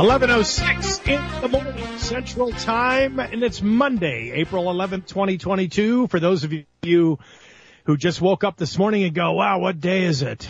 11:06 in the morning Central Time, and it's Monday, April 11th, 2022. For those of you who just woke up this morning and go, wow, what day is it?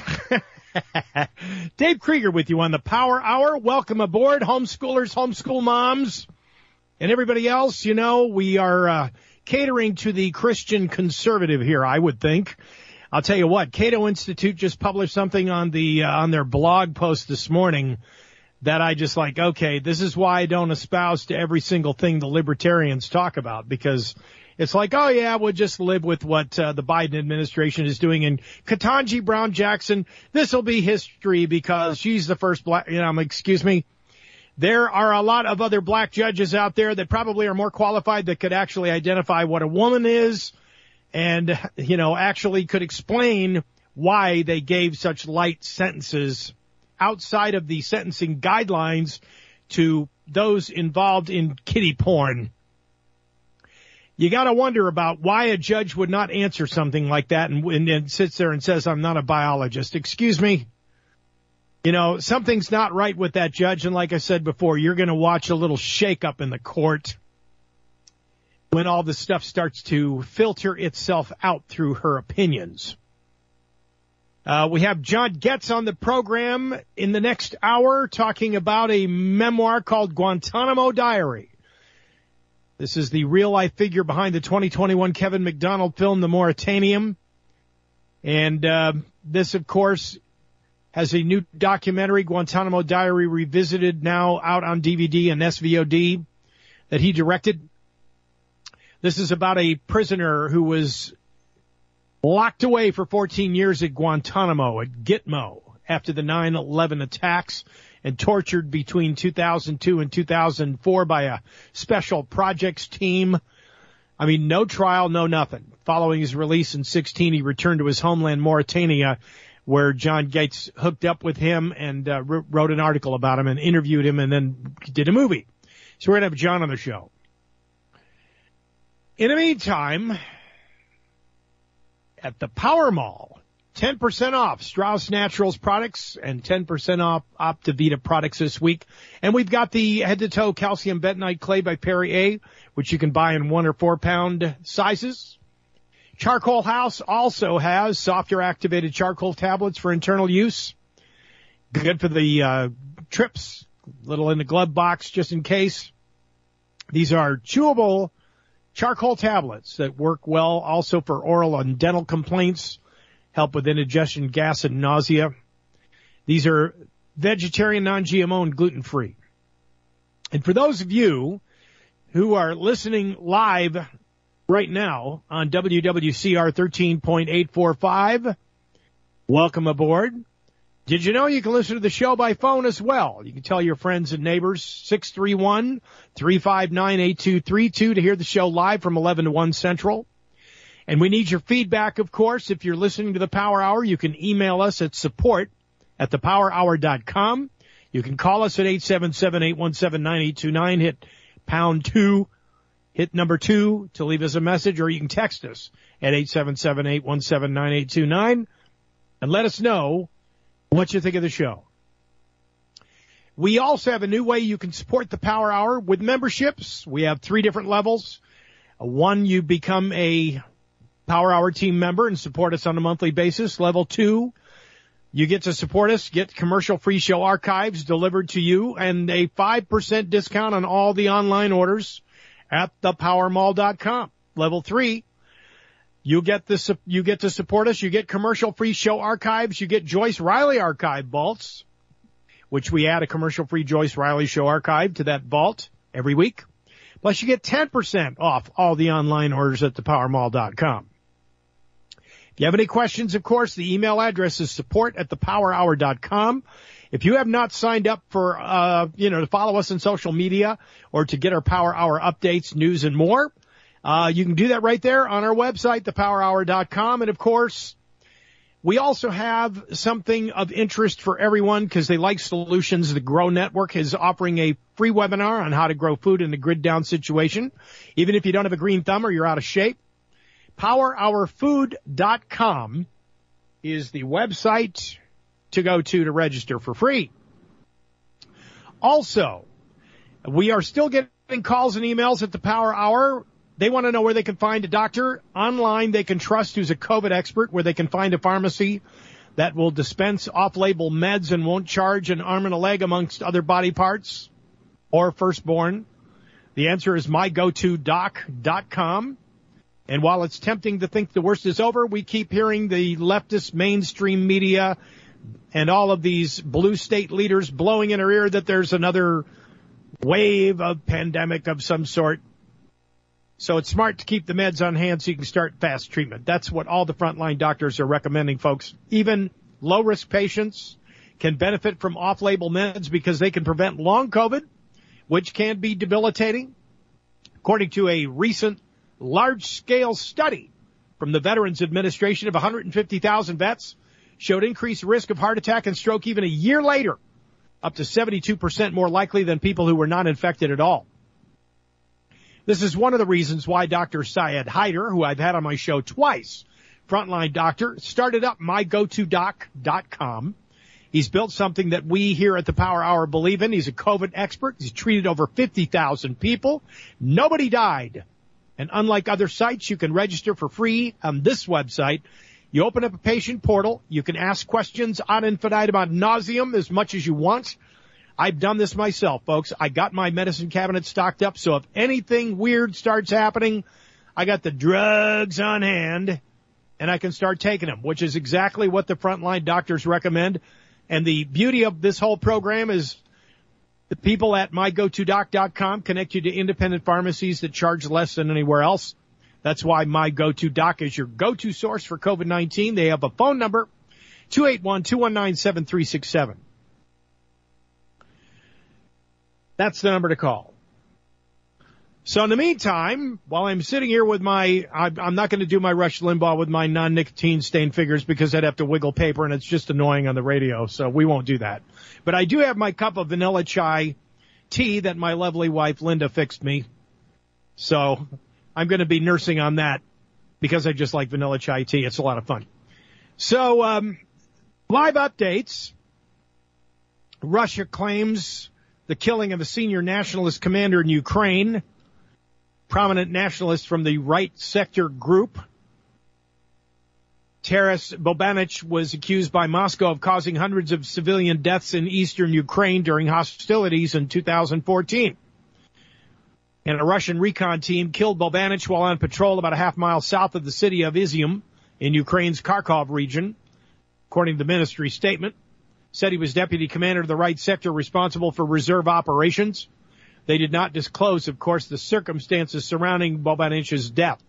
Dave Krieger with you on the Power Hour. Welcome aboard, homeschoolers, homeschool moms, and everybody else. You know, we are catering to the Christian conservative here, I would think. I'll tell you what, Cato Institute just published something on their blog post this morning that I just like, okay, this is why I don't espouse to every single thing the libertarians talk about, because it's like, oh yeah, we'll just live with what the Biden administration is doing. And Ketanji Brown Jackson, this will be history because she's the first black, excuse me. There are a lot of other black judges out there that probably are more qualified that could actually identify what a woman is and, actually could explain why they gave such light sentences outside of the sentencing guidelines to those involved in kiddie porn. You got to wonder about why a judge would not answer something like that and sits there and says, I'm not a biologist. Excuse me. Something's not right with that judge. And like I said before, you're going to watch a little shakeup in the court when all this stuff starts to filter itself out through her opinions. We have John Getz on the program in the next hour talking about a memoir called Guantanamo Diary. This is the real-life figure behind the 2021 Kevin McDonald film, The Mauritanium. And this, of course, has a new documentary, Guantanamo Diary Revisited, now out on DVD and SVOD, that he directed. This is about a prisoner who was locked away for 14 years at Guantanamo, at Gitmo, after the 9/11 attacks, and tortured between 2002 and 2004 by a special projects team. I mean, no trial, no nothing. Following his release in 2016, he returned to his homeland, Mauritania, where John Gates hooked up with him and wrote an article about him and interviewed him and then did a movie. So we're going to have John on the show. In the meantime, at the Power Mall, 10% off Strauss Naturals products and 10% off Optivita products this week. And we've got the head-to-toe calcium bentonite clay by Perrier, which you can buy in 1 or 4 pound sizes. Charcoal House also has softer activated charcoal tablets for internal use. Good for the trips, little in the glove box just in case. These are chewable charcoal tablets that work well also for oral and dental complaints, help with indigestion, gas, and nausea. These are vegetarian, non-GMO, and gluten-free. And for those of you who are listening live right now on WWCR 13.845, welcome aboard. Did you know you can listen to the show by phone as well? You can tell your friends and neighbors, 631-359-8232 to hear the show live from 11 to 1 Central. And we need your feedback, of course. If you're listening to the Power Hour, you can email us at support@thepowerhour.com. You can call us at 877-817-9829, hit pound 2, hit number 2 to leave us a message, or you can text us at 877-817-9829 and let us know what you think of the show. We also have a new way you can support the Power Hour with memberships. We have 3 different levels. One, you become a Power Hour team member and support us on a monthly basis. Level 2, you get to support us, get commercial-free show archives delivered to you, and a 5% discount on all the online orders at thepowermall.com. Level 3, you get to support us. You get commercial-free show archives. You get Joyce Riley archive vaults, which we add a commercial-free Joyce Riley show archive to that vault every week. Plus, you get 10% off all the online orders at thepowermall.com. If you have any questions, of course, the email address is support@thepowerhour.com. If you have not signed up for, to follow us on social media or to get our Power Hour updates, news, and more, you can do that right there on our website, thepowerhour.com. And, of course, we also have something of interest for everyone because they like solutions. The Grow Network is offering a free webinar on how to grow food in a grid-down situation, even if you don't have a green thumb or you're out of shape. PowerHourFood.com is the website to go to register for free. Also, we are still getting calls and emails at the Power Hour. They want to know where they can find a doctor online they can trust who's a COVID expert, where they can find a pharmacy that will dispense off-label meds and won't charge an arm and a leg amongst other body parts or firstborn. The answer is mygotodoc.com. And while it's tempting to think the worst is over, we keep hearing the leftist mainstream media and all of these blue state leaders blowing in our ear that there's another wave of pandemic of some sort. So it's smart to keep the meds on hand so you can start fast treatment. That's what all the frontline doctors are recommending, folks. Even low-risk patients can benefit from off-label meds because they can prevent long COVID, which can be debilitating. According to a recent large-scale study from the Veterans Administration of 150,000 vets, showed increased risk of heart attack and stroke even a year later, up to 72% more likely than people who were not infected at all. This is one of the reasons why Dr. Syed Haider, who I've had on my show twice, frontline doctor, started up mygotodoc.com. He's built something that we here at the Power Hour believe in. He's a COVID expert. He's treated over 50,000 people. Nobody died. And unlike other sites, you can register for free on this website. You open up a patient portal. You can ask questions ad infinitum ad nauseum as much as you want. I've done this myself, folks. I got my medicine cabinet stocked up, so if anything weird starts happening, I got the drugs on hand, and I can start taking them, which is exactly what the frontline doctors recommend. And the beauty of this whole program is the people at mygotodoc.com connect you to independent pharmacies that charge less than anywhere else. That's why MyGoToDoc is your go-to source for COVID-19. They have a phone number, 281-219-7367. That's the number to call. So in the meantime, while I'm sitting here with I'm not going to do my Rush Limbaugh with my non-nicotine stained fingers because I'd have to wiggle paper and it's just annoying on the radio, so we won't do that. But I do have my cup of vanilla chai tea that my lovely wife Linda fixed me. So I'm going to be nursing on that because I just like vanilla chai tea. It's a lot of fun. So, live updates. Russia claims the killing of a senior nationalist commander in Ukraine. Prominent nationalist from the right sector group. Taras Bobanich was accused by Moscow of causing hundreds of civilian deaths in eastern Ukraine during hostilities in 2014. And a Russian recon team killed Bobanich while on patrol about a half mile south of the city of Izium in Ukraine's Kharkov region, according to the ministry statement. Said he was deputy commander of the right sector responsible for reserve operations. They did not disclose, of course, the circumstances surrounding Bobanich's death.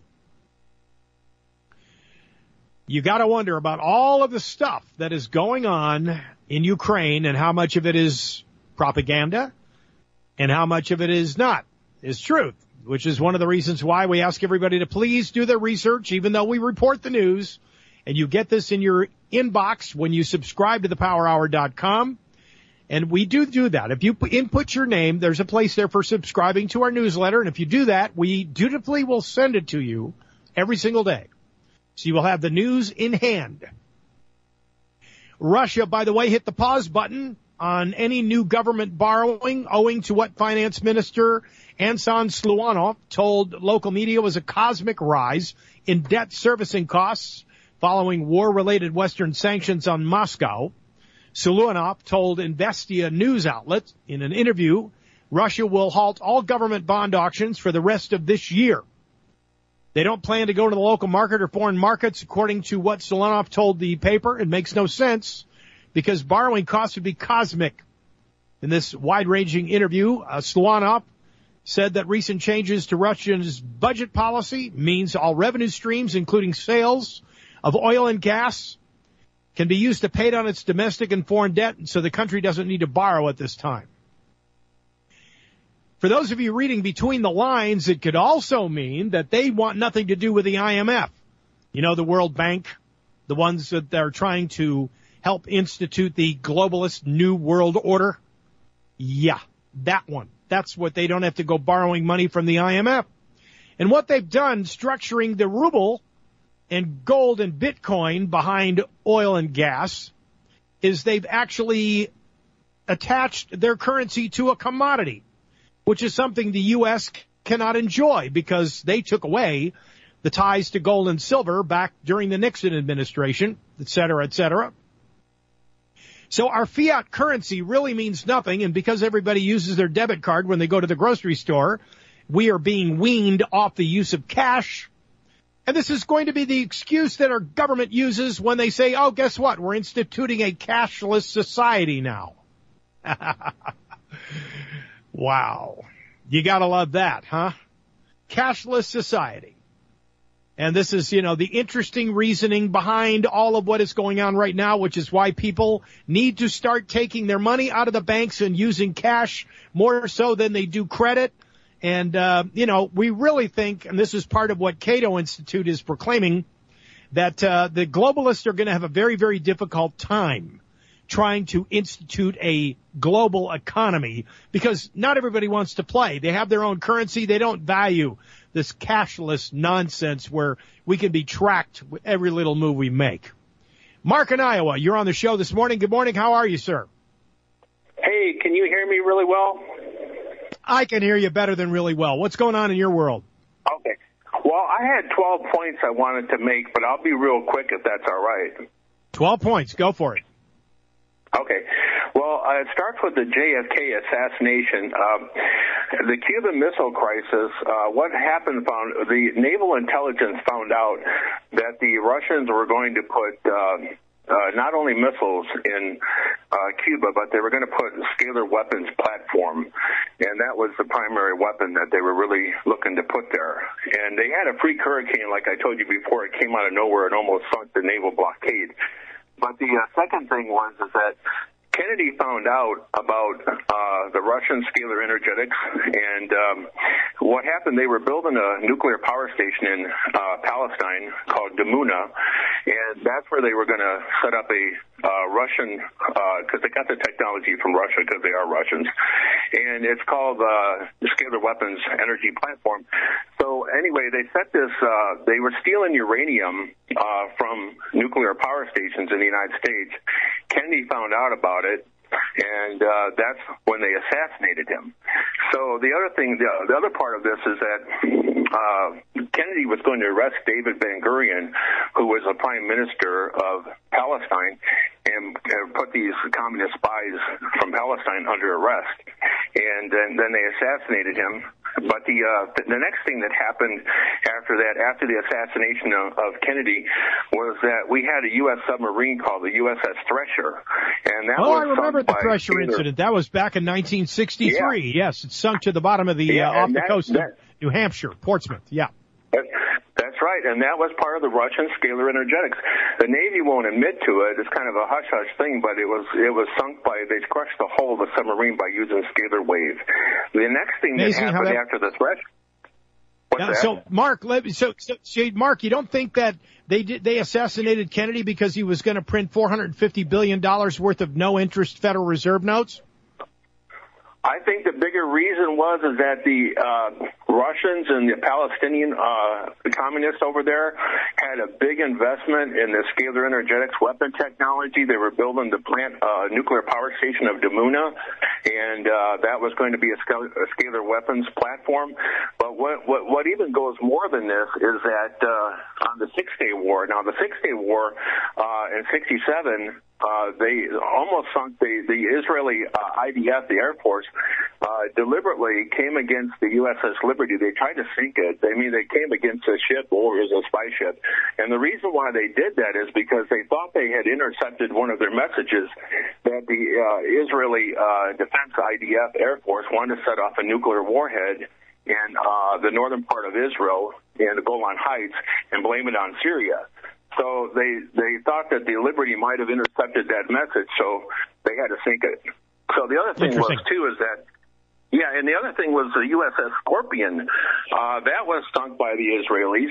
You got to wonder about all of the stuff that is going on in Ukraine and how much of it is propaganda and how much of it is not, is truth, which is one of the reasons why we ask everybody to please do their research, even though we report the news. And you get this in your inbox when you subscribe to thepowerhour.com. And we do that. If you input your name, there's a place there for subscribing to our newsletter. And if you do that, we dutifully will send it to you every single day. So you will have the news in hand. Russia, by the way, hit the pause button on any new government borrowing owing to what Finance Minister Anton Sluanov told local media was a cosmic rise in debt servicing costs following war-related Western sanctions on Moscow. Sluanov told Investia news outlet in an interview Russia will halt all government bond auctions for the rest of this year. They don't plan to go to the local market or foreign markets, according to what Sluanov told the paper. It makes no sense because borrowing costs would be cosmic. In this wide-ranging interview, Sluanov said that recent changes to Russia's budget policy means all revenue streams, including sales of oil and gas, can be used to pay down its domestic and foreign debt, so the country doesn't need to borrow at this time. For those of you reading between the lines, it could also mean that they want nothing to do with the IMF. You know, the World Bank, the ones that are trying to help institute the globalist New World Order. Yeah, that one. That's what they don't have to go borrowing money from the IMF. And what they've done, structuring the ruble and gold and Bitcoin behind oil and gas, is they've actually attached their currency to a commodity, which is something the U.S. cannot enjoy because they took away the ties to gold and silver back during the Nixon administration, et cetera, et cetera. So our fiat currency really means nothing, and because everybody uses their debit card when they go to the grocery store, we are being weaned off the use of cash. And this is going to be the excuse that our government uses when they say, oh, guess what? We're instituting a cashless society now. Wow. You gotta love that, huh? Cashless society. And this is, the interesting reasoning behind all of what is going on right now, which is why people need to start taking their money out of the banks and using cash more so than they do credit. And, we really think, and this is part of what Cato Institute is proclaiming, that the globalists are going to have a very, very difficult time trying to institute a global economy because not everybody wants to play. They have their own currency. They don't value this cashless nonsense where we can be tracked with every little move we make. Mark in Iowa, you're on the show this morning. Good morning. How are you, sir? Hey, can you hear me really well? I can hear you better than really well. What's going on in your world? Okay. Well, I had 12 points I wanted to make, but I'll be real quick if that's all right. 12 points. Go for it. Okay. Well, it starts with the JFK assassination. The Cuban Missile Crisis, what happened, the naval intelligence found out that the Russians were going to put not only missiles in Cuba, but they were going to put a scalar weapons platform, and that was the primary weapon that they were really looking to put there. And they had a freak hurricane, like I told you before. It came out of nowhere and almost sunk the naval blockade. But the second thing was that Kennedy found out about the Russian scalar energetics, and what happened, they were building a nuclear power station in Palestine called Dimuna, and that's where they were going to set up a Russian, because they got the technology from Russia because they are Russians, and it's called the Scalar Weapons Energy Platform. So anyway, they set this, they were stealing uranium from nuclear power stations in the United States. Kennedy found out about it, and that's when they assassinated him. So the other thing, the other part of this is that Kennedy was going to arrest David Ben-Gurion, who was the prime minister of Palestine, and put these communist spies from Palestine under arrest. And then they assassinated him. But the next thing that happened after that, after the assassination of Kennedy, was that we had a U.S. submarine called the USS Thresher, and that was I remember the Thresher incident. That was back in 1963. Yeah. Yes, it sunk to the bottom of the off the coast of New Hampshire, Portsmouth. Yeah. That's right, and that was part of the Russian scalar energetics. The Navy won't admit to it. It's kind of a hush-hush thing, but it was sunk by, they crushed the hull of the submarine by using scalar wave. The next thing that happened after the Thresher. So, Mark, Mark, you don't think that they assassinated Kennedy because he was going to print $450 billion worth of no-interest Federal Reserve notes? I think the bigger reason was that the Russians and the Palestinian communists over there had a big investment in the scalar energetics weapon technology. They were building the plant nuclear power station of Dimuna, and that was going to be a scalar weapons platform. But what even goes more than this is that on the Six-Day War, now the Six-Day War in '67, they almost sunk the Israeli IDF, the Air Force, deliberately came against the USS Liberty. They tried to sink it. They came against a ship, or it was a spy ship. And the reason why they did that is because they thought they had intercepted one of their messages that the Israeli Defense IDF Air Force wanted to set off a nuclear warhead in the northern part of Israel and the Golan Heights and blame it on Syria. So they thought that the Liberty might have intercepted that message, so they had to sink it. So the other thing was, too, is that, and the other thing was the USS Scorpion. That was sunk by the Israelis.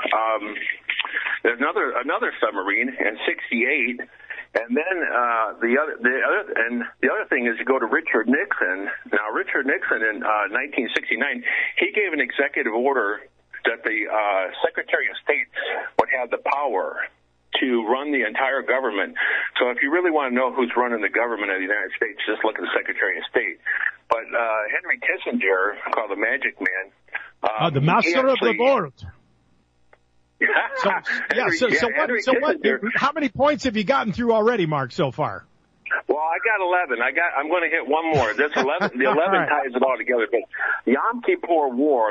There's another submarine in '68. And then the other thing is you go to Richard Nixon. Now, Richard Nixon in 1969, he gave an executive order that the Secretary of State would have the power to run the entire government. So So if you really want to know who's running the government of the United States, just look at the Secretary of State. But Henry Kissinger, called the Magic Man, the master of the world. So how many points have you gotten through already, Mark, so far? Well, I got 11. I'm going to hit one more. This 11, the 11 right. ties it all together. But the Yom Kippur War,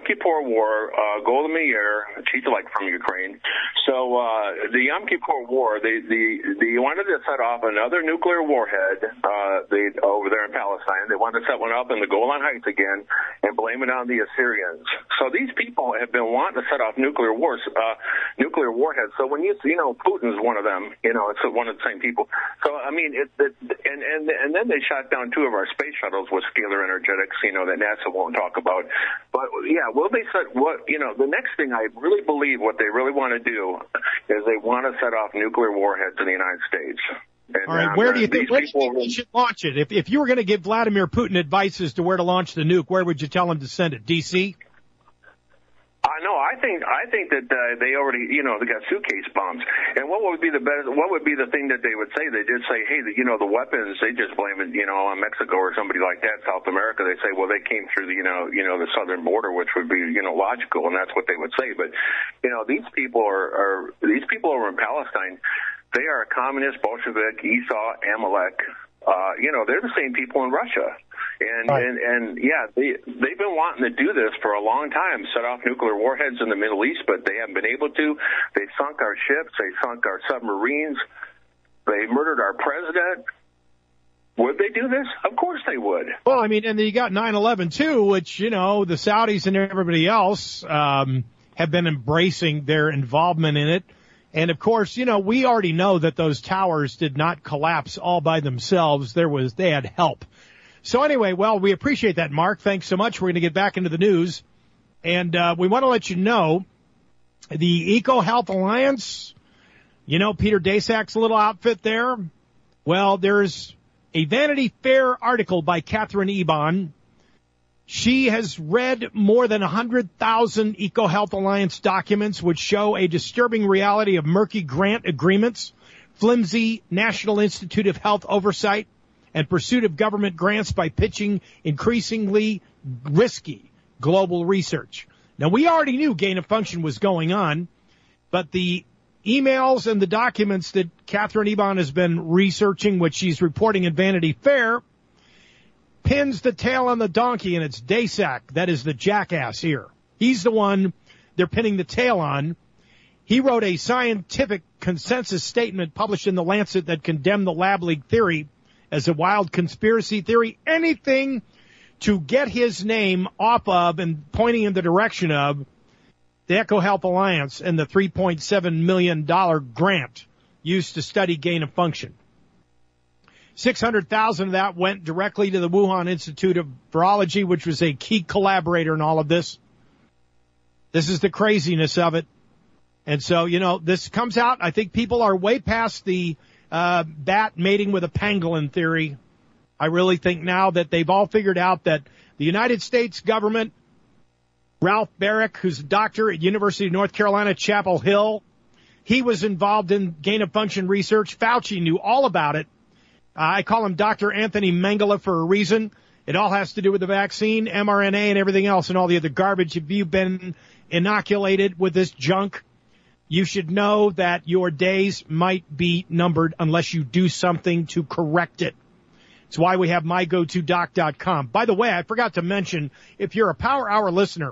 Golda Meir, she's like from Ukraine. So the Yom Kippur War, they wanted to set off another nuclear warhead over there in Palestine. They wanted to set one up in the Golan Heights again and blame it on the Assyrians. So these people have been wanting to set off nuclear warheads. So when Putin's one of them, it's one of the same people. So I mean, and then they shot down 2 of our space shuttles with scalar energetics, that NASA won't talk about. But yeah, the next thing I really believe what they really want to do is they want to set off nuclear warheads in the United States. And, all right, where do you think we should launch it? If you were going to give Vladimir Putin advice as to where to launch the nuke, where would you tell him to send it? D.C.? No, I think that they already, they got suitcase bombs. And what would be the thing that they would say? They did say, hey, the weapons, they just blame it, on Mexico or somebody like that, South America. They say, well, they came through the, the southern border, which would be, logical, and that's what they would say. But, these people are over in Palestine. They are a communist, Bolshevik, Esau, Amalek. They're the same people in Russia. And they've been wanting to do this for a long time, set off nuclear warheads in the Middle East, but they haven't been able to. They sunk our ships. They sunk our submarines. They murdered our president. Would they do this? Of course they would. Well, I mean, and then you got 9/11 too, which, the Saudis and everybody else have been embracing their involvement in it. And of course, we already know that those towers did not collapse all by themselves. They had help. So anyway, well, we appreciate that, Mark. Thanks so much. We're going to get back into the news. And we want to let you know the EcoHealth Alliance, Peter Dasak's little outfit there. Well, there's a Vanity Fair article by Catherine Eban. She has read more than 100,000 EcoHealth Alliance documents which show a disturbing reality of murky grant agreements, flimsy National Institute of Health oversight, and pursuit of government grants by pitching increasingly risky global research. Now, we already knew gain of function was going on, but the emails and the documents that Catherine Eban has been researching, which she's reporting in Vanity Fair, pins the tail on the donkey, and it's Dasak that is the jackass here. He's the one they're pinning the tail on. He wrote a scientific consensus statement published in The Lancet that condemned the lab leak theory as a wild conspiracy theory, anything to get his name off of and pointing in the direction of the EcoHealth Alliance and the $3.7 million grant used to study gain of function. 600,000 of that went directly to the Wuhan Institute of Virology, which was a key collaborator in all of this. This is the craziness of it. And so, this comes out. I think people are way past the bat mating with a pangolin theory. I really think now that they've all figured out that the United States government, Ralph Barrick, who's a doctor at University of North Carolina, Chapel Hill, he was involved in gain of function research. Fauci knew all about it. I call him Dr. Anthony Mengele for a reason. It all has to do with the vaccine, mRNA, and everything else and all the other garbage. If you've been inoculated with this junk, you should know that your days might be numbered unless you do something to correct it. It's why we have mygotodoc.com. By the way, I forgot to mention, if you're a Power Hour listener,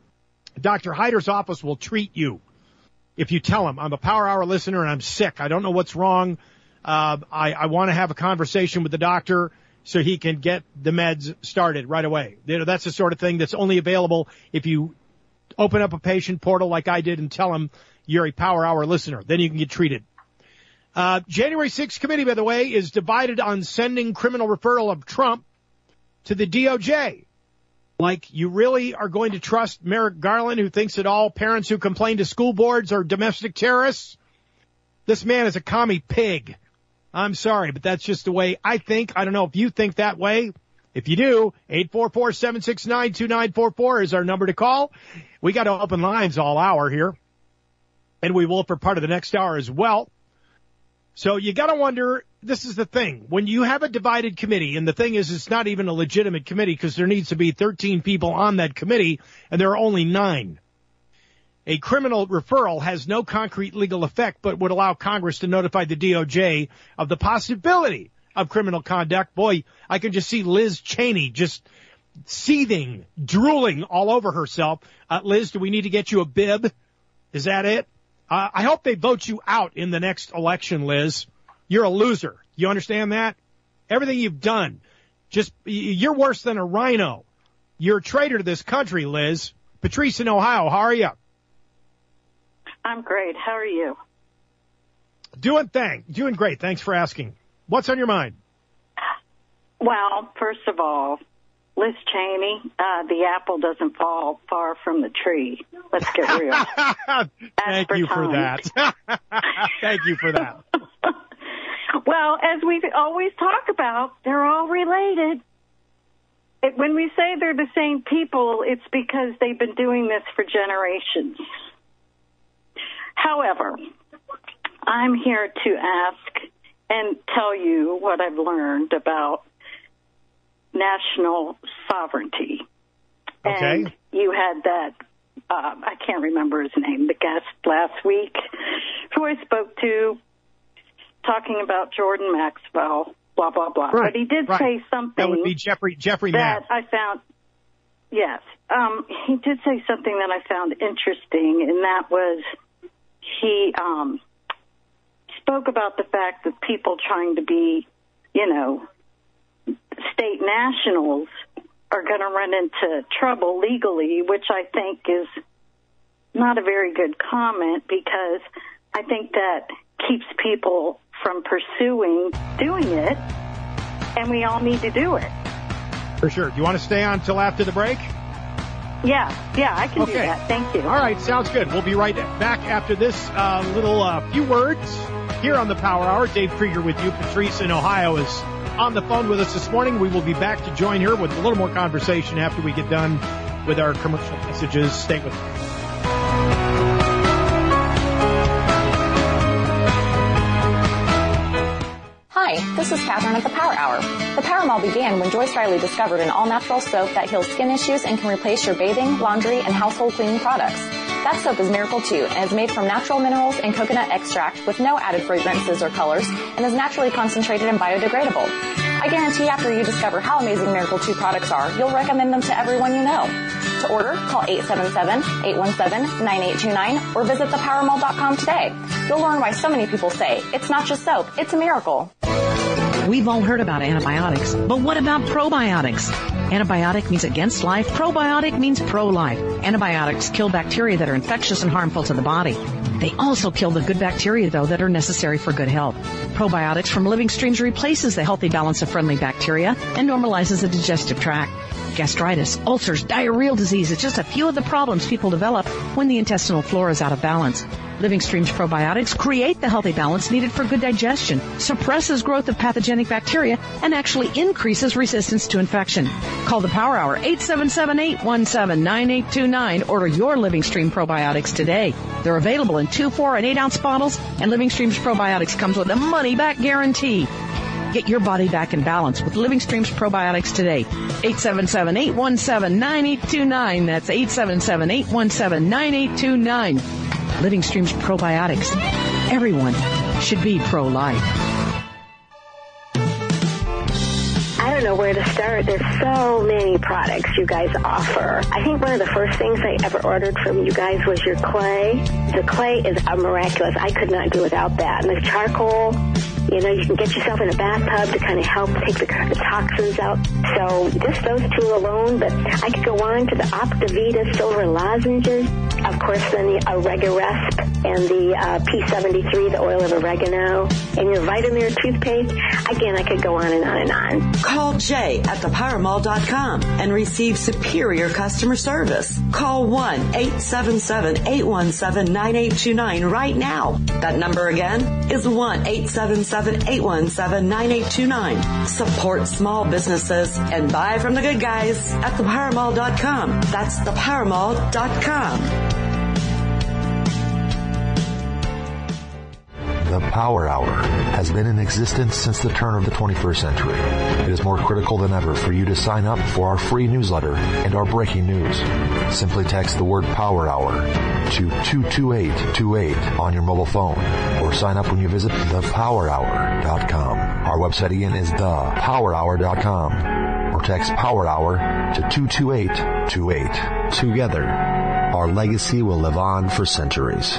Dr. Hyder's office will treat you if you tell him, I'm a Power Hour listener and I'm sick. I don't know what's wrong. I want to have a conversation with the doctor so he can get the meds started right away. That's the sort of thing that's only available if you open up a patient portal like I did and tell him you're a Power Hour listener. Then you can get treated. January 6th committee, by the way, is divided on sending criminal referral of Trump to the DOJ. Like, you really are going to trust Merrick Garland, who thinks that all parents who complain to school boards are domestic terrorists? This man is a commie pig. I'm sorry, but that's just the way I think. I don't know if you think that way. If you do, 844-769-2944 is our number to call. We got to open lines all hour here, and we will for part of the next hour as well. So you got to wonder, this is the thing. When you have a divided committee, and the thing is it's not even a legitimate committee because there needs to be 13 people on that committee, and there are only 9. A criminal referral has no concrete legal effect but would allow Congress to notify the DOJ of the possibility of criminal conduct. Boy, I can just see Liz Cheney just seething, drooling all over herself. Liz, do we need to get you a bib? Is that it? I hope they vote you out in the next election, Liz. You're a loser. You understand that? Everything you've done, you're worse than a rhino. You're a traitor to this country, Liz. Patrice in Ohio, how are you? I'm great. How are you? Doing great. Thanks for asking. What's on your mind? Well, first of all, Liz Cheney, the apple doesn't fall far from the tree. Let's get real. Thank you for that. Thank you for that. Well, as we always talk about, they're all related. When we say they're the same people, it's because they've been doing this for generations. However, I'm here to ask and tell you what I've learned about national sovereignty. Okay. And you had that, I can't remember his name, the guest last week who I spoke to talking about Jordan Maxwell, blah, blah, blah. Right, but he did say something. That would be Jeffrey that Mapp. I found, yes. He did say something that I found interesting, and that was he spoke about the fact that people trying to be, state nationals are going to run into trouble legally, which I think is not a very good comment because I think that keeps people from pursuing doing it, and we all need to do it. For sure. Do you want to stay on till after the break? Yeah, I can do that. Thank you. All right, sounds good. We'll be right back after this few words here on the Power Hour. Dave Krieger with you. Patrice in Ohio is on the phone with us this morning. We will be back to join her with a little more conversation after we get done with our commercial messages. Stay with us. Hi, this is Catherine at the Power Hour. The Power Mall began when Joyce Riley discovered an all-natural soap that heals skin issues and can replace your bathing, laundry, and household cleaning products. That soap is Miracle 2 and is made from natural minerals and coconut extract with no added fragrances or colors and is naturally concentrated and biodegradable. I guarantee after you discover how amazing Miracle 2 products are, you'll recommend them to everyone you know. To order, call 877-817-9829 or visit thepowermall.com today. You'll learn why so many people say, it's not just soap, it's a miracle. We've all heard about antibiotics, but what about probiotics? Antibiotic means against life. Probiotic means pro-life. Antibiotics kill bacteria that are infectious and harmful to the body. They also kill the good bacteria, though, that are necessary for good health. Probiotics from Living Streams replaces the healthy balance of friendly bacteria and normalizes the digestive tract. Gastritis, ulcers, diarrheal disease is just a few of the problems people develop when the intestinal flora is out of balance. Living Streams probiotics create the healthy balance needed for good digestion, suppresses growth of pathogenic bacteria, and actually increases resistance to infection. Call the Power Hour, 877-817-9829. Order your Living Stream probiotics today. They're available in 2, 4, and 8-ounce bottles, and Living Streams probiotics comes with a money-back guarantee. Get your body back in balance with Living Streams probiotics today. 877-817-9829. That's 877-817-9829. Living Streams probiotics. Everyone should be pro-life. I don't know where to start. There's so many products you guys offer. I think one of the first things I ever ordered from you guys was your clay. The clay is miraculous. I could not do without that. And the charcoal, you can get yourself in a bathtub to kind of help take the toxins out. So just those two alone, but I could go on to the Optivita silver lozenges. Of course, then the Oregaresp and the P73, the oil of oregano, and your Vitamir toothpaste. Again, I could go on and on and on. Call Jay at thepowermall.com and receive superior customer service. Call 1-877-817-9829 right now. That number again is 1-877-817-9829. Support small businesses and buy from the good guys at thepowermall.com. That's thepowermall.com. The Power Hour has been in existence since the turn of the 21st century. It is more critical than ever for you to sign up for our free newsletter and our breaking news. Simply text the word Power Hour to 22828 on your mobile phone or sign up when you visit thepowerhour.com. Our website again is thepowerhour.com or text Power Hour to 22828. Together, our legacy will live on for centuries.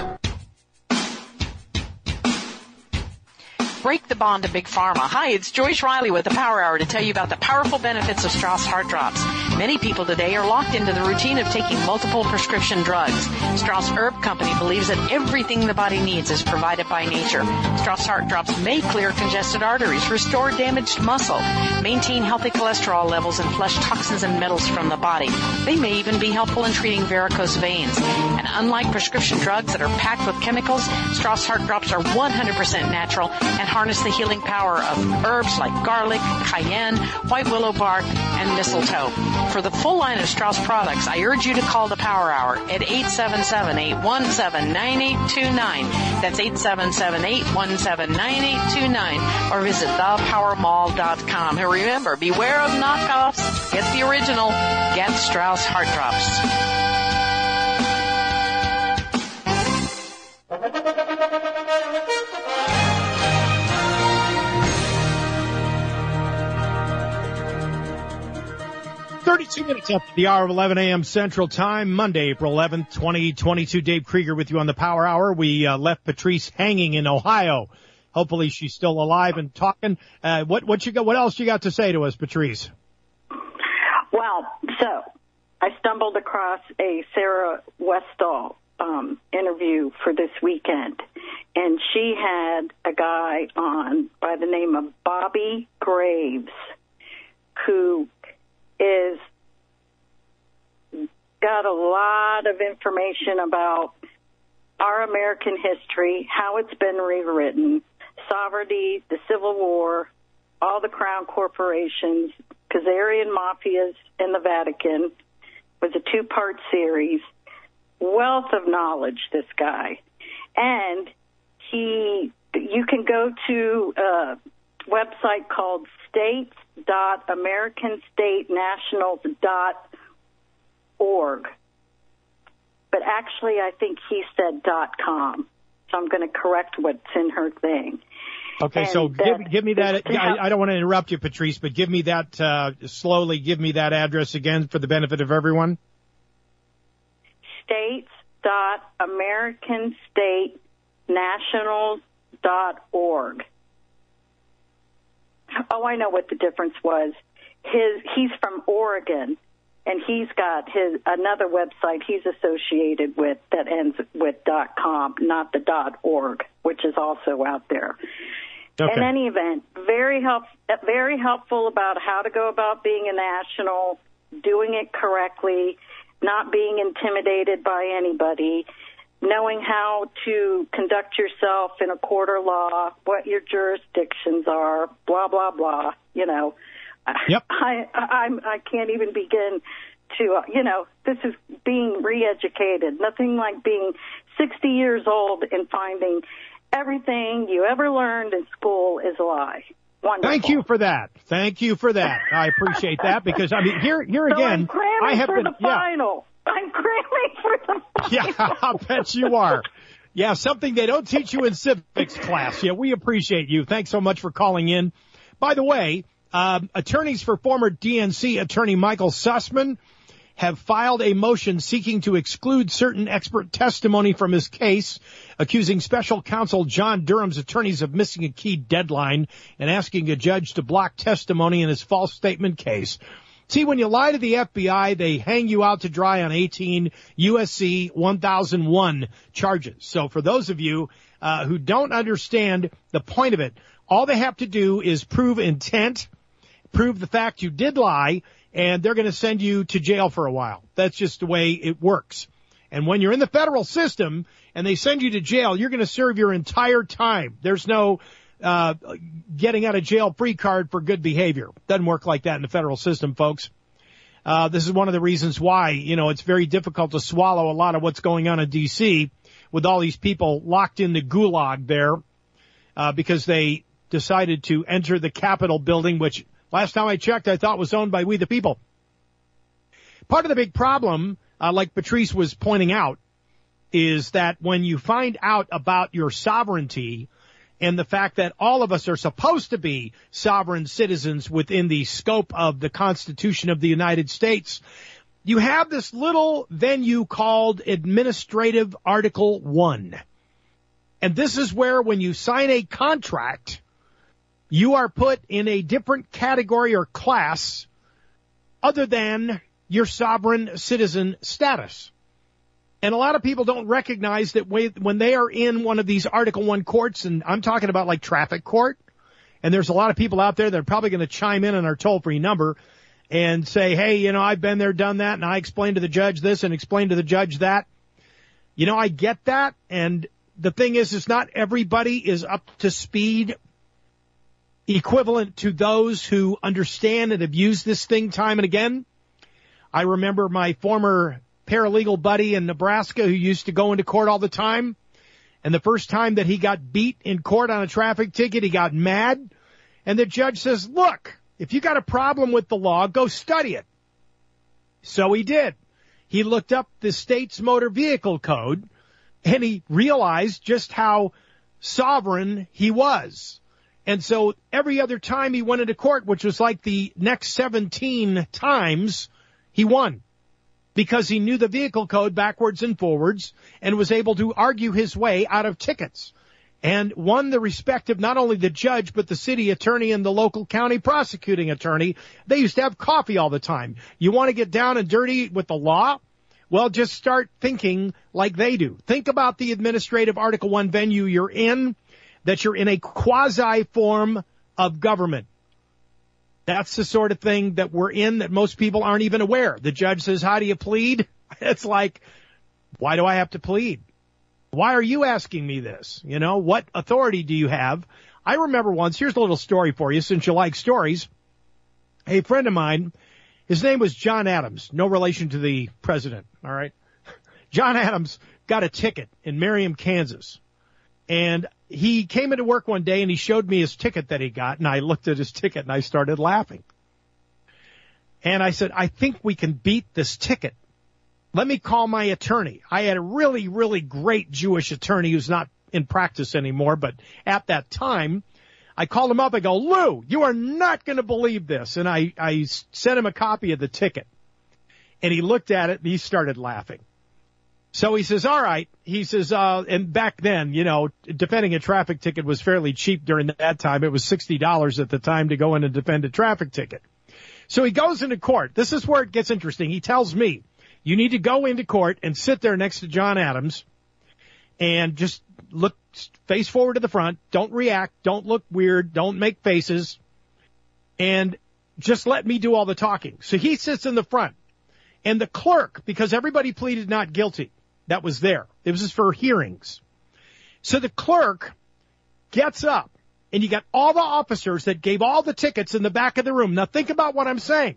Break the bond to Big Pharma. Hi, it's Joyce Riley with the Power Hour to tell you about the powerful benefits of Strauss Heart Drops. Many people today are locked into the routine of taking multiple prescription drugs. Strauss Herb Company believes that everything the body needs is provided by nature. Strauss Heart Drops may clear congested arteries, restore damaged muscle, maintain healthy cholesterol levels, and flush toxins and metals from the body. They may even be helpful in treating varicose veins. And unlike prescription drugs that are packed with chemicals, Strauss Heart Drops are 100% natural and harness the healing power of herbs like garlic, cayenne, white willow bark, and mistletoe. For the full line of Strauss products, I urge you to call the Power Hour at 877-817-9829. That's 877-817-9829. Or visit thepowermall.com. And remember, beware of knockoffs. Get the original. Get Strauss Heart Drops. 32 minutes after the hour of 11 a.m. Central Time, Monday, April 11th, 2022. Dave Krieger with you on the Power Hour. We left Patrice hanging in Ohio. Hopefully she's still alive and talking. What you got? What else you got to say to us, Patrice? Well, so I stumbled across a Sarah Westall interview for this weekend, and she had a guy on by the name of Bobby Graves, who is got a lot of information about our American history, how it's been rewritten, sovereignty, the Civil War, all the crown corporations, Khazarian mafias, and the Vatican. Was a two-part series. Wealth of knowledge, this guy. And you can go to a website called states.americanstatenationals.org. But actually, I think he said .com. So I'm going to correct what's in her thing. Okay, and so give me that. I don't want to interrupt you, Patrice, but give me that slowly. Give me that address again for the benefit of everyone. States.americanstatenationals.org. Oh, I know what the difference was. He's from Oregon, and he's got another website he's associated with that ends with .com, not the .org, which is also out there. Okay. In any event, very helpful about how to go about being a national, doing it correctly, not being intimidated by anybody, knowing how to conduct yourself in a court of law, what your jurisdictions are, blah, blah, blah, you know. Yep. I can't even begin to, this is being re-educated. Nothing like being 60 years old and finding everything you ever learned in school is a lie. Wonderful. Thank you for that. I appreciate that because, I mean, here again, I have been. Final. I'm cramming for the final. Yeah, I bet you are. Yeah, something they don't teach you in civics class. Yeah, we appreciate you. Thanks so much for calling in. By the way, attorneys for former DNC attorney Michael Sussman have filed a motion seeking to exclude certain expert testimony from his case, accusing special counsel John Durham's attorneys of missing a key deadline and asking a judge to block testimony in his false statement case. See, when you lie to the FBI, they hang you out to dry on 18 USC 1001 charges. So for those of you who don't understand the point of it, all they have to do is prove intent, prove the fact you did lie, and they're going to send you to jail for a while. That's just the way it works. And when you're in the federal system and they send you to jail, you're going to serve your entire time. There's no getting out of jail free card for good behavior. Doesn't work like that in the federal system, folks. This is one of the reasons why, it's very difficult to swallow a lot of what's going on in D.C. with all these people locked in the gulag there. because they decided to enter the Capitol building, which last time I checked, I thought was owned by We the People. Part of the big problem, like Patrice was pointing out, is that when you find out about your sovereignty and the fact that all of us are supposed to be sovereign citizens within the scope of the Constitution of the United States, you have this little venue called Administrative Article 1. And this is where when you sign a contract, you are put in a different category or class other than your sovereign citizen status. And a lot of people don't recognize that when they are in one of these Article 1 courts, and I'm talking about like traffic court, and there's a lot of people out there that are probably going to chime in on our toll-free number and say, hey, I've been there, done that, and I explained to the judge this and explained to the judge that. I get that, and the thing is not everybody is up to speed equivalent to those who understand and have used this thing time and again. I remember my former paralegal buddy in Nebraska who used to go into court all the time. And the first time that he got beat in court on a traffic ticket, he got mad. And the judge says, look, if you got a problem with the law, go study it. So he did. He looked up the state's motor vehicle code and he realized just how sovereign he was. And so every other time he went into court, which was like the next 17 times, he won because he knew the vehicle code backwards and forwards and was able to argue his way out of tickets and won the respect of not only the judge, but the city attorney and the local county prosecuting attorney. They used to have coffee all the time. You want to get down and dirty with the law? Well, just start thinking like they do. Think about the Administrative Article 1 venue you're in, that you're in a quasi form of government. That's the sort of thing that we're in that most people aren't even aware. The judge says, how do you plead? It's like, why do I have to plead? Why are you asking me this? What authority do you have? I remember once, here's a little story for you since you like stories. A friend of mine, his name was John Adams, no relation to the president, all right? John Adams got a ticket in Merriam, Kansas. And he came into work one day and he showed me his ticket that he got, and I looked at his ticket and I started laughing. And I said, I think we can beat this ticket. Let me call my attorney. I had a really, really great Jewish attorney who's not in practice anymore, but at that time, I called him up. I go, Lou, you are not going to believe this. And I sent him a copy of the ticket. And he looked at it and he started laughing. So he says, all right. He says, and back then, defending a traffic ticket was fairly cheap during that time. It was $60 at the time to go in and defend a traffic ticket. So he goes into court. This is where it gets interesting. He tells me, you need to go into court and sit there next to John Adams and just look face forward to the front. Don't react. Don't look weird. Don't make faces. And just let me do all the talking. So he sits in the front. And the clerk, because everybody pleaded not guilty, that was there. It was just for hearings. So the clerk gets up, and you got all the officers that gave all the tickets in the back of the room. Now think about what I'm saying.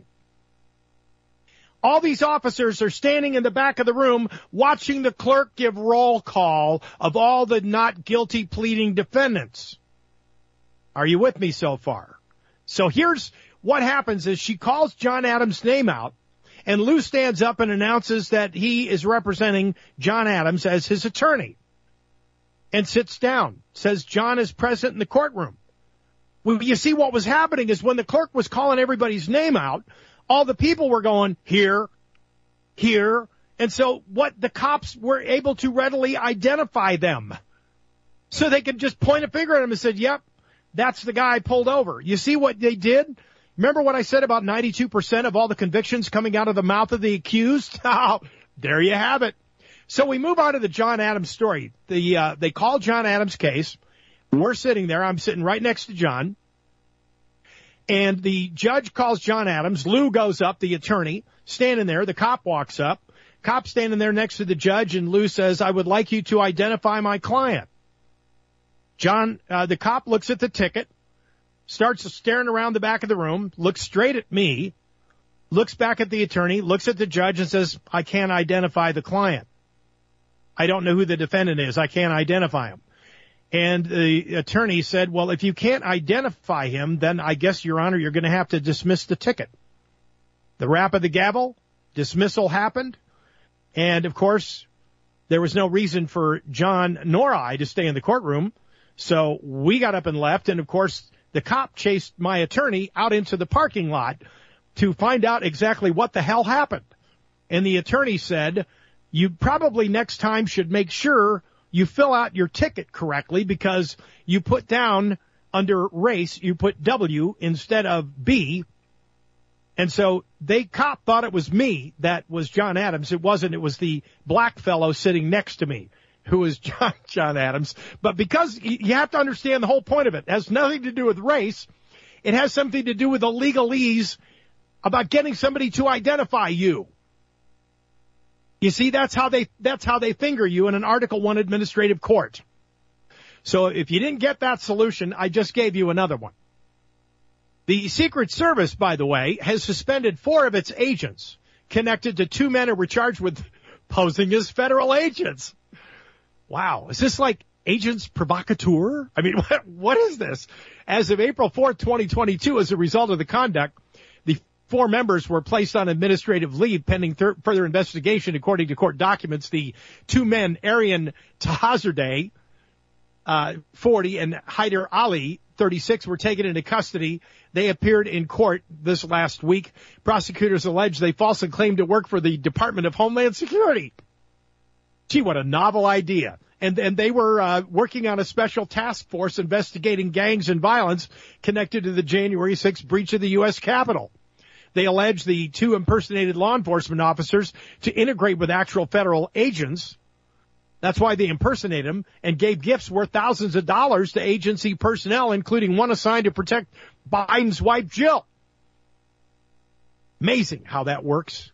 All these officers are standing in the back of the room watching the clerk give roll call of all the not guilty pleading defendants. Are you with me so far? So here's what happens is she calls John Adams' name out, and Lou stands up and announces that he is representing John Adams as his attorney and sits down, says John is present in the courtroom. Well, you see what was happening is when the clerk was calling everybody's name out, all the people were going, here, here. And so what the cops were able to readily identify them. So they could just point a finger at him and said, yep, that's the guy pulled over. You see what they did? Remember what I said about 92% of all the convictions coming out of the mouth of the accused? Oh, there you have it. So we move on to the John Adams story. They call John Adams' case. We're sitting there. I'm sitting right next to John. And the judge calls John Adams. Lou goes up, the attorney, standing there. The cop walks up. Cop standing there next to the judge, and Lou says, I would like you to identify my client. The cop looks at the ticket, starts staring around the back of the room, looks straight at me, looks back at the attorney, looks at the judge and says, I can't identify the client. I don't know who the defendant is. I can't identify him. And the attorney said, well, if you can't identify him, then I guess, Your Honor, you're going to have to dismiss the ticket. The rap of the gavel, dismissal happened. And, of course, there was no reason for John nor I to stay in the courtroom. So we got up and left. And, of course, the cop chased my attorney out into the parking lot to find out exactly what the hell happened. And the attorney said, you probably next time should make sure you fill out your ticket correctly, because you put down under race, you put W instead of B. And so cop thought it was me that was John Adams. It wasn't. It was the black fellow sitting next to me who was John Adams. But because you have to understand the whole point of it. It has nothing to do with race. It has something to do with the legalese about getting somebody to identify you. You see, that's how they finger you in an Article I administrative court. So if you didn't get that solution, I just gave you another one. The Secret Service, by the way, has suspended 4 of its agents connected to 2 men who were charged with posing as federal agents. Wow. Is this like agents provocateur? I mean, what is this? As of April 4th, 2022, as a result of the conduct, the 4 members were placed on administrative leave pending further investigation. According to court documents, the 2 men, Arian Tahazardeh, 40, and Haider Ali, 36, were taken into custody. They appeared in court this last week. Prosecutors allege they falsely claimed to work for the Department of Homeland Security. Gee, what a novel idea. And they were working on a special task force investigating gangs and violence connected to the January 6th breach of the U.S. Capitol. They allege the 2 impersonated law enforcement officers to integrate with actual federal agents. That's why they impersonated them and gave gifts worth thousands of dollars to agency personnel, including one assigned to protect Biden's wife, Jill. Amazing how that works.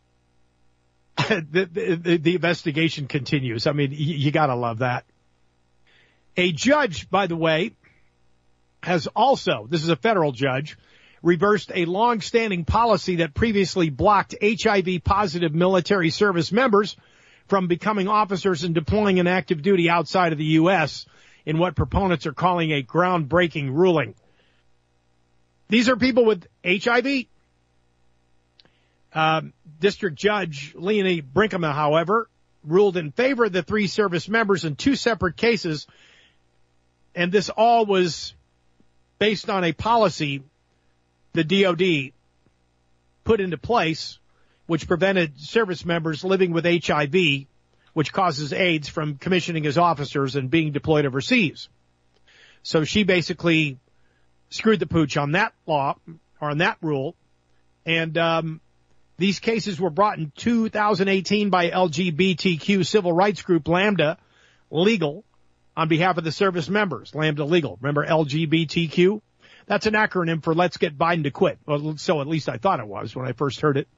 The investigation continues. I mean, you got to love that. A judge, by the way, has also, this is a federal judge, reversed a long-standing policy that previously blocked HIV-positive military service members from becoming officers and deploying in active duty outside of the U.S. in what proponents are calling a groundbreaking ruling. These are people with HIV. District Judge Leonie Brinkema, however, ruled in favor of the 3 service members in 2 separate cases, and this all was based on a policy the DOD put into place which prevented service members living with HIV, which causes AIDS, from commissioning as officers and being deployed overseas. So she basically screwed the pooch on that law, or on that rule. And these cases were brought in 2018 by LGBTQ civil rights group Lambda Legal on behalf of the service members. Lambda Legal. Remember LGBTQ? That's an acronym for Let's Get Biden to Quit. Well, so at least I thought it was when I first heard it.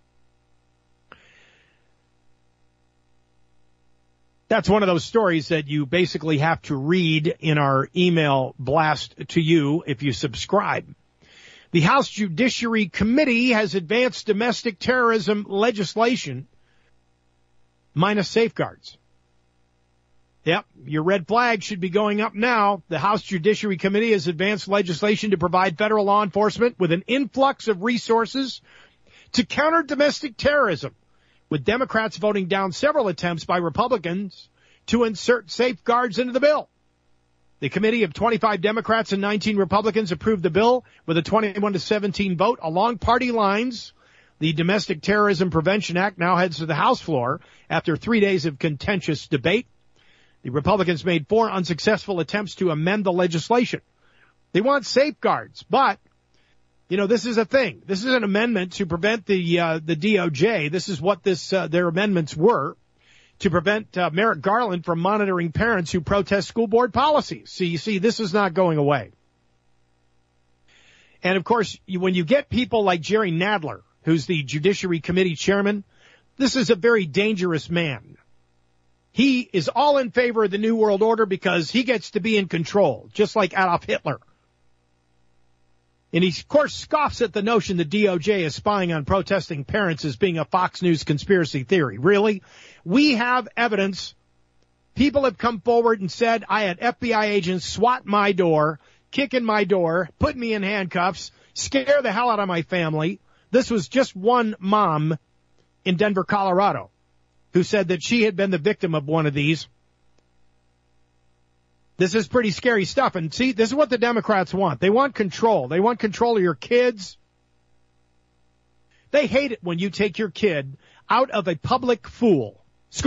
That's one of those stories that you basically have to read in our email blast to you if you subscribe. The House Judiciary Committee has advanced domestic terrorism legislation minus safeguards. Yep, your red flag should be going up now. The House Judiciary Committee has advanced legislation to provide federal law enforcement with an influx of resources to counter domestic terrorism, with Democrats voting down several attempts by Republicans to insert safeguards into the bill. The committee of 25 Democrats and 19 Republicans approved the bill with a 21-17 vote along party lines. The Domestic Terrorism Prevention Act now heads to the House floor after 3 days of contentious debate. The Republicans made 4 unsuccessful attempts to amend the legislation. They want safeguards, but you know, this is a thing. This is an amendment to prevent the DOJ. This is what their amendments were, to prevent Merrick Garland from monitoring parents who protest school board policies. So you see, this is not going away. And of course, when you get people like Jerry Nadler, who's the Judiciary Committee chairman, this is a very dangerous man. He is all in favor of the New World Order because he gets to be in control, just like Adolf Hitler. And he, of course, scoffs at the notion the DOJ is spying on protesting parents as being a Fox News conspiracy theory. Really? We have evidence People have come forward and said, I had FBI agents swat my door, kick in my door, put me in handcuffs, scare the hell out of my family. This was just one mom in Denver, Colorado, who said that she had been the victim of one of these. This is pretty scary stuff. And see, this is what the Democrats want. They want control. They want control of your kids. They hate it when you take your kid out of a public school,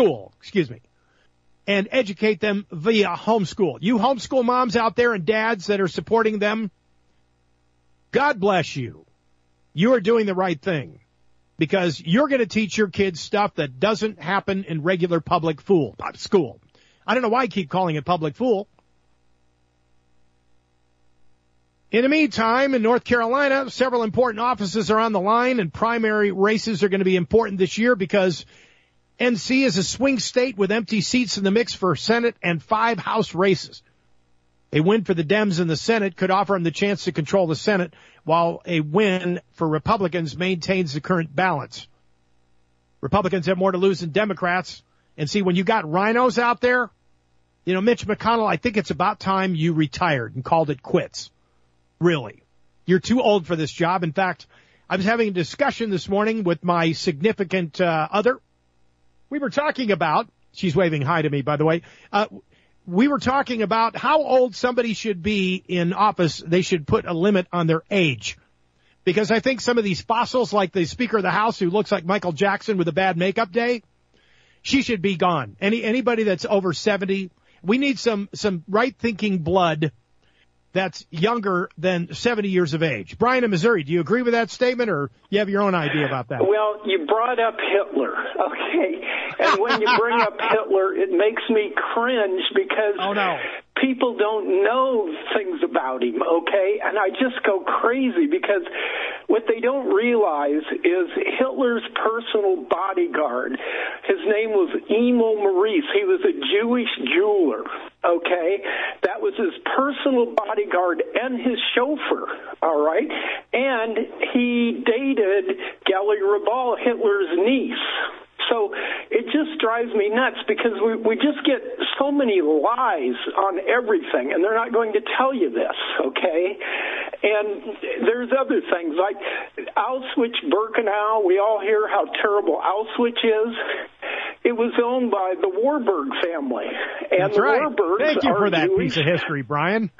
and educate them via homeschool. You homeschool moms out there and dads that are supporting them, God bless you. You are doing the right thing, because you're going to teach your kids stuff that doesn't happen in regular public school. I don't know why I keep calling it public school. In the meantime, in North Carolina, several important offices are on the line, and primary races are going to be important this year because NC is a swing state with empty seats in the mix for Senate and 5 House races. A win for the Dems in the Senate could offer them the chance to control the Senate, while a win for Republicans maintains the current balance. Republicans have more to lose than Democrats. And see, when you got rhinos out there, you know, Mitch McConnell, I think it's about time you retired and called it quits. Really. You're too old for this job. In fact, I was having a discussion this morning with my significant other. We were talking about, she's waving hi to me, by the way, we were talking about how old somebody should be in office. They should put a limit on their age. Because I think some of these fossils, like the Speaker of the House who looks like Michael Jackson with a bad makeup day, she should be gone. Anybody that's over 70, we need some right-thinking blood that's younger than 70 years of age. Brian in Missouri, do you agree with that statement, or you have your own idea about that? Well, you brought up Hitler, okay? And when you bring up Hitler, it makes me cringe because people don't know things about him, okay? And I just go crazy because what they don't realize is Hitler's personal bodyguard, his name was Emil Maurice. He was a Jewish jeweler, okay? That was his personal bodyguard and his chauffeur, all right? And he dated Gelly Rabal, Hitler's niece. So it just drives me nuts because we just get so many lies on everything, and they're not going to tell you this, okay? And there's other things like Auschwitz-Birkenau. We all hear how terrible Auschwitz is. It was owned by the Warburg family. And That's the right. Warburgs Thank you for that Jewish. Piece of history, Brian.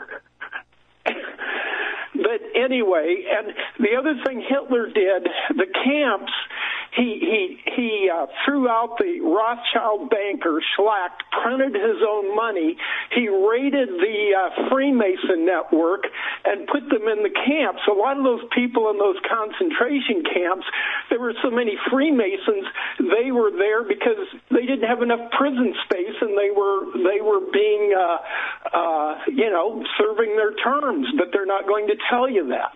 But anyway, and the other thing Hitler did, the camps, he threw out the Rothschild banker, Schlacht, printed his own money. He raided the Freemason network and put them in the camps. A lot of those people in those concentration camps, there were so many Freemasons, they were there because they didn't have enough prison space, and they were being, serving their terms, but they're not going to tell you that.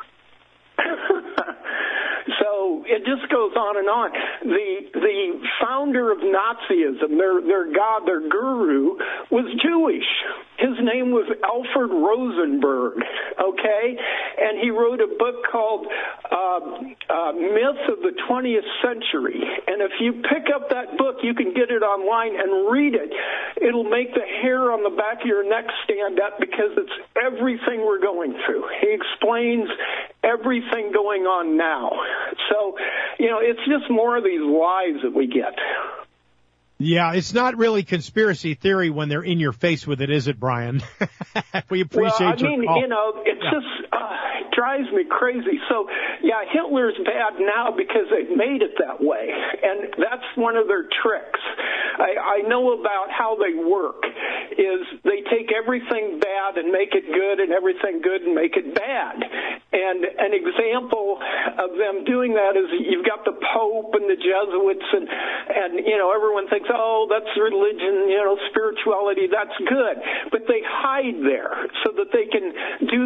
So it just goes on and on. The founder of Nazism, their god, their guru, was Jewish. His name was Alfred Rosenberg, okay? And he wrote a book called Myth of the 20th Century. And if you pick up that book, you can get it online and read it. It'll make the hair on the back of your neck stand up because it's everything we're going through. He explains everything going on now. So, it's just more of these lies that we get. Yeah, it's not really conspiracy theory when they're in your face with it, is it, Brian? We appreciate your call. It just drives me crazy. So, yeah, Hitler's bad now because they've made it that way, and that's one of their tricks. I know about how they work, is they take everything bad and make it good, and everything good and make it bad. And an example of them doing that is you've got the Pope and the Jesuits, and everyone thinks, oh, that's religion, spirituality, that's good. But they hide there so that they can do their bad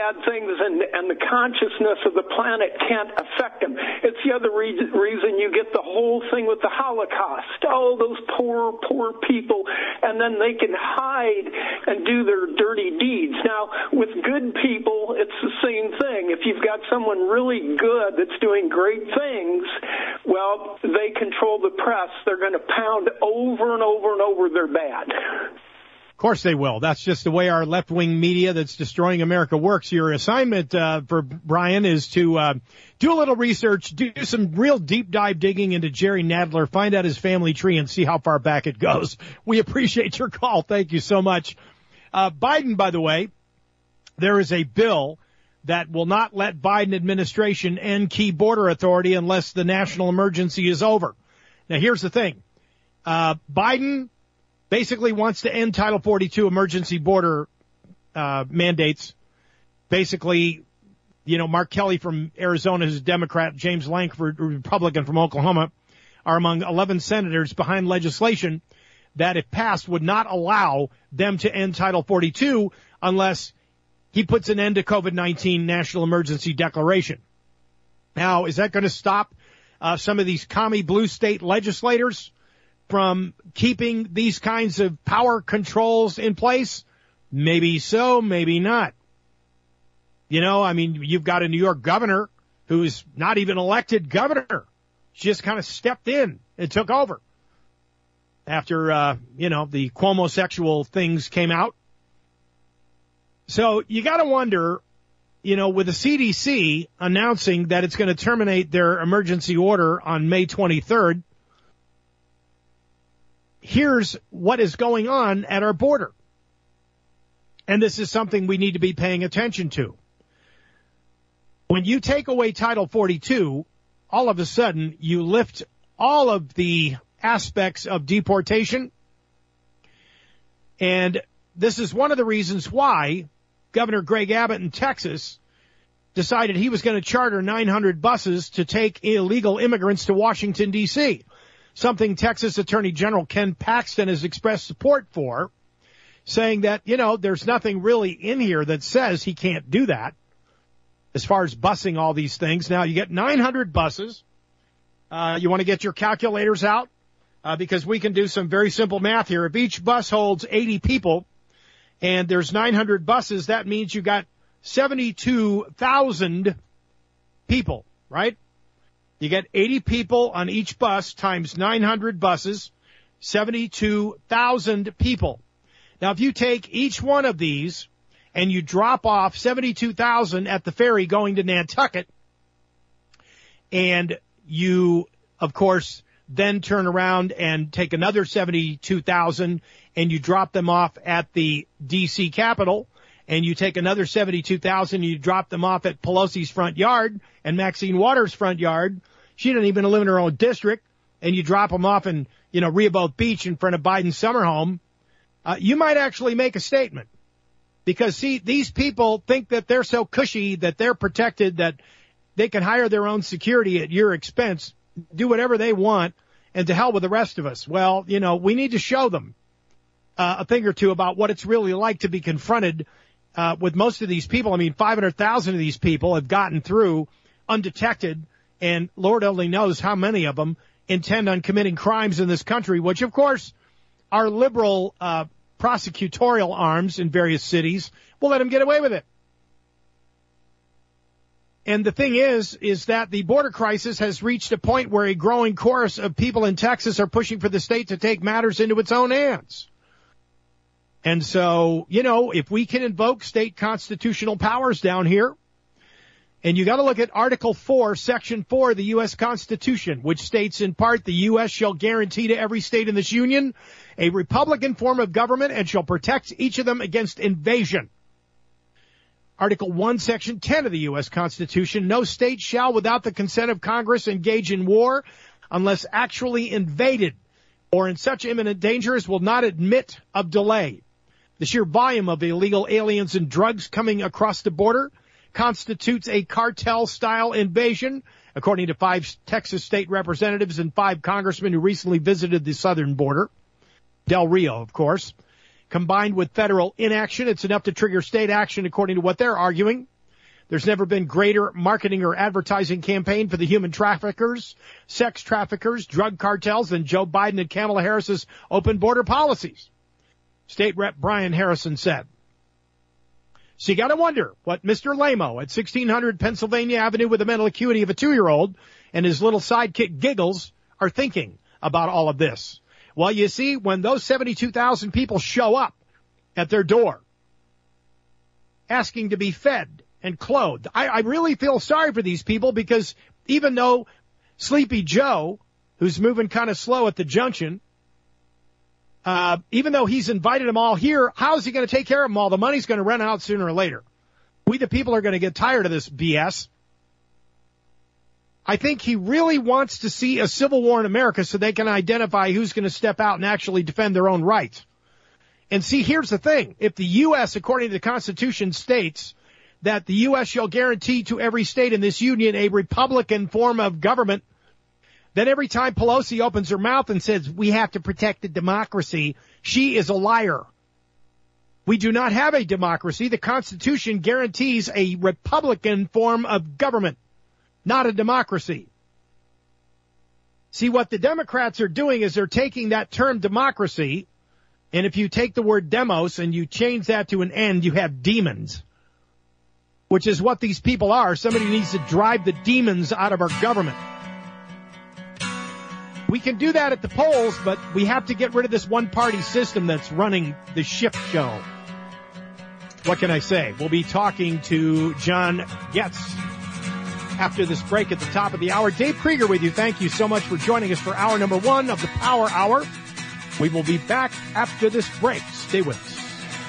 bad things and the consciousness of the planet can't affect them. It's the other reason you get the whole thing with the Holocaust. Oh, those poor people, and then they can hide and do their dirty deeds. Now, with good people, it's the same thing. If you've got someone really good that's doing great things, well, they control the press. They're going to pound over and over and over they're bad. Of course they will. That's just the way our left-wing media that's destroying America works. Your assignment for Brian is to do a little research, do some real deep dive digging into Jerry Nadler, find out his family tree, and see how far back it goes. We appreciate your call. Thank you so much. Biden, by the way, there is a bill that will not let Biden administration end key border authority unless the national emergency is over. Now, here's the thing. Biden basically wants to end Title 42 emergency border mandates. Basically, you know, Mark Kelly from Arizona, who's a Democrat, James Lankford, a Republican from Oklahoma, are among 11 senators behind legislation that, if passed, would not allow them to end Title 42 unless he puts an end to COVID-19 national emergency declaration. Now, is that going to stop some of these commie blue state legislators from keeping these kinds of power controls in place? Maybe so, maybe not. You know, I mean, you've got a New York governor who's not even elected governor. She just kind of stepped in and took over after, the Cuomo-sexual things came out. So you got to wonder, with the CDC announcing that it's going to terminate their emergency order on May 23rd, here's what is going on at our border. And this is something we need to be paying attention to. When you take away Title 42, all of a sudden you lift all of the aspects of deportation. And this is one of the reasons why Governor Greg Abbott in Texas decided he was going to charter 900 buses to take illegal immigrants to Washington, D.C., something Texas Attorney General Ken Paxton has expressed support for, saying that, there's nothing really in here that says he can't do that as far as busing all these things. Now, you get 900 buses. You want to get your calculators out because we can do some very simple math here. If each bus holds 80 people and there's 900 buses, that means you got 72,000 people, right? You get 80 people on each bus times 900 buses, 72,000 people. Now, if you take each one of these and you drop off 72,000 at the ferry going to Nantucket, and you, of course, then turn around and take another 72,000 and you drop them off at the D.C. Capitol, and you take another 72,000 and you drop them off at Pelosi's front yard and Maxine Waters' front yard. She doesn't even live in her own district, and you drop them off in, Rehoboth Beach in front of Biden's summer home. You might actually make a statement. Because, see, these people think that they're so cushy, that they're protected, that they can hire their own security at your expense, do whatever they want, and to hell with the rest of us. Well, we need to show them a thing or two about what it's really like to be confronted with most of these people. I mean, 500,000 of these people have gotten through undetected, and Lord only knows how many of them intend on committing crimes in this country, which, of course, our liberal prosecutorial arms in various cities will let them get away with it. And the thing is that the border crisis has reached a point where a growing chorus of people in Texas are pushing for the state to take matters into its own hands. And so, if we can invoke state constitutional powers down here, and you got to look at Article 4, Section 4 of the U.S. Constitution, which states in part, the U.S. shall guarantee to every state in this union a republican form of government and shall protect each of them against invasion. Article 1, Section 10 of the U.S. Constitution, no state shall, without the consent of Congress, engage in war unless actually invaded or in such imminent danger as will not admit of delay. The sheer volume of illegal aliens and drugs coming across the border constitutes a cartel-style invasion, according to 5 Texas state representatives and 5 congressmen who recently visited the southern border. Del Rio, of course. Combined with federal inaction, it's enough to trigger state action, according to what they're arguing. There's never been greater marketing or advertising campaign for the human traffickers, sex traffickers, drug cartels than Joe Biden and Kamala Harris's open border policies. State Rep Brian Harrison said. So you got to wonder what Mr. Lamo at 1600 Pennsylvania Avenue with the mental acuity of a 2-year-old and his little sidekick Giggles are thinking about all of this. Well, you see, when those 72,000 people show up at their door asking to be fed and clothed, I really feel sorry for these people, because even though Sleepy Joe, who's moving kind of slow at the junction, even though he's invited them all here, how is he going to take care of them all? The money's going to run out sooner or later. We, the people, are going to get tired of this BS. I think he really wants to see a civil war in America so they can identify who's going to step out and actually defend their own rights. And see, here's the thing. If the U.S., according to the Constitution, states that the U.S. shall guarantee to every state in this union a Republican form of government, then every time Pelosi opens her mouth and says, we have to protect the democracy, she is a liar. We do not have a democracy. The Constitution guarantees a Republican form of government, not a democracy. See, what the Democrats are doing is they're taking that term democracy, and if you take the word demos and you change that to an end, you have demons, which is what these people are. Somebody needs to drive the demons out of our government. We can do that at the polls, but we have to get rid of this one-party system that's running the ship show. What can I say? We'll be talking to John Getz after this break at the top of the hour. Dave Krieger with you. Thank you so much for joining us for hour number 1 of the Power Hour. We will be back after this break. Stay with us.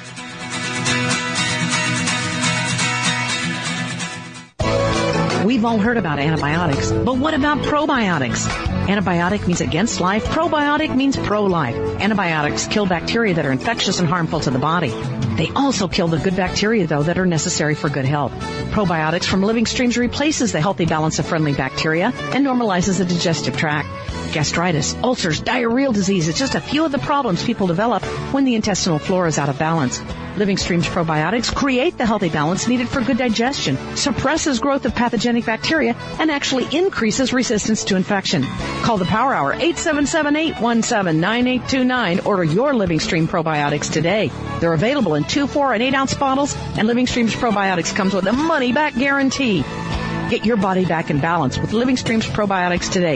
We've all heard about antibiotics, but what about probiotics? Antibiotic means against life. Probiotic means pro-life. Antibiotics kill bacteria that are infectious and harmful to the body. They also kill the good bacteria, though, that are necessary for good health. Probiotics from Living Streams replaces the healthy balance of friendly bacteria and normalizes the digestive tract. Gastritis, ulcers, diarrheal disease, it's just a few of the problems people develop when the intestinal flora is out of balance. Living Streams probiotics create the healthy balance needed for good digestion, suppresses growth of pathogenic bacteria, and actually increases resistance to infection. Call the Power Hour, 877-817-9829. Order your Living Stream probiotics today. They're available in 2, 4, and 8-ounce bottles, and Living Streams probiotics comes with a money-back guarantee. Get your body back in balance with Living Streams probiotics today.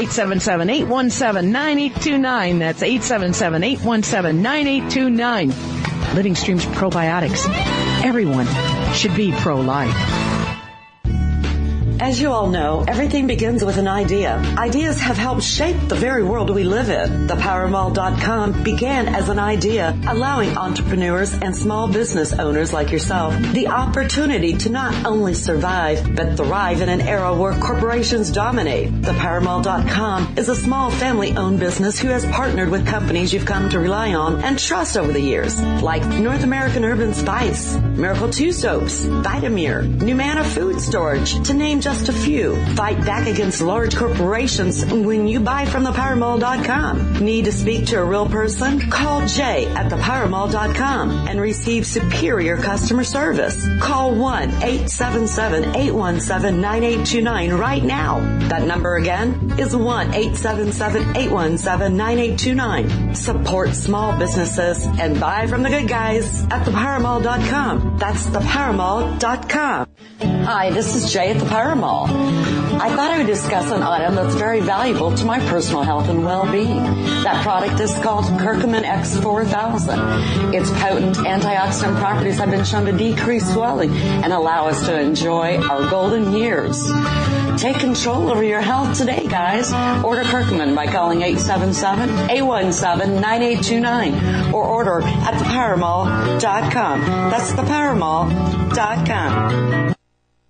877-817-9829. That's 877-817-9829. Living Streams probiotics. Everyone should be pro-life. As you all know, everything begins with an idea. Ideas have helped shape the very world we live in. ThePowerMall.com began as an idea, allowing entrepreneurs and small business owners like yourself the opportunity to not only survive, but thrive in an era where corporations dominate. ThePowerMall.com is a small family-owned business who has partnered with companies you've come to rely on and trust over the years, like North American Urban Spice, Miracle 2 Soaps, Vitamir, Numana Food Storage, to name just a few. Fight back against large corporations when you buy from ThePowerMall.com. Need to speak to a real person? Call Jay at ThePowerMall.com and receive superior customer service. Call 1-877-817-9829 right now. That number again is 1-877-817-9829. Support small businesses and buy from the good guys at ThePowerMall.com. That's ThePowerMall.com. Hi, this is Jay at the Power Mall. I thought I would discuss an item that's very valuable to my personal health and well-being. That product is called Curcumin X4000. Its potent antioxidant properties have been shown to decrease swelling and allow us to enjoy our golden years. Take control over your health today, guys. Order Curcumin by calling 877-817-9829 or order at thepowermall.com. That's thepowermall.com.